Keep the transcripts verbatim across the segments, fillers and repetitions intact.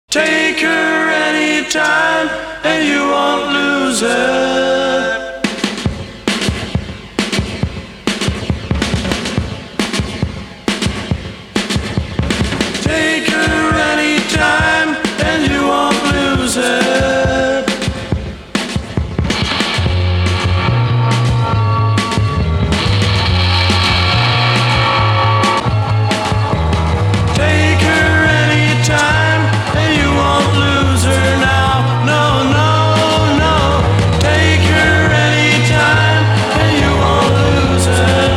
Take her anytime and you won't lose her. Take her anytime and you won't lose her. Take her anytime and you won't lose her now. No, no, no. Take her anytime and you won't lose her.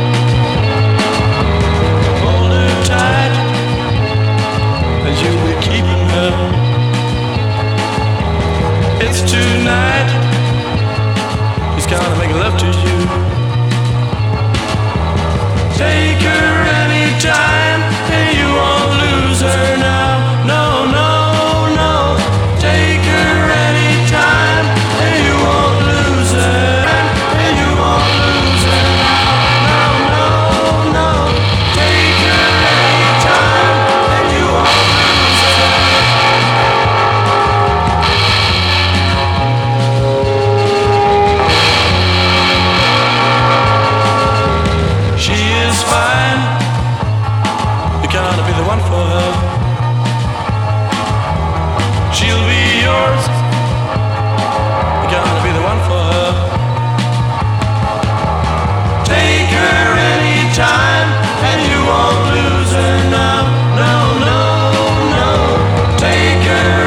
Hold her tight as you'll be keeping her. It's tonight. He's gonna make love to you. Take her anytime and you won't lose her now. No, no, no. Take her anytime and you won't lose her. And you won't lose her now. No, no, no. Take her anytime and you won't lose her. She is fine. You're gonna be the one for her.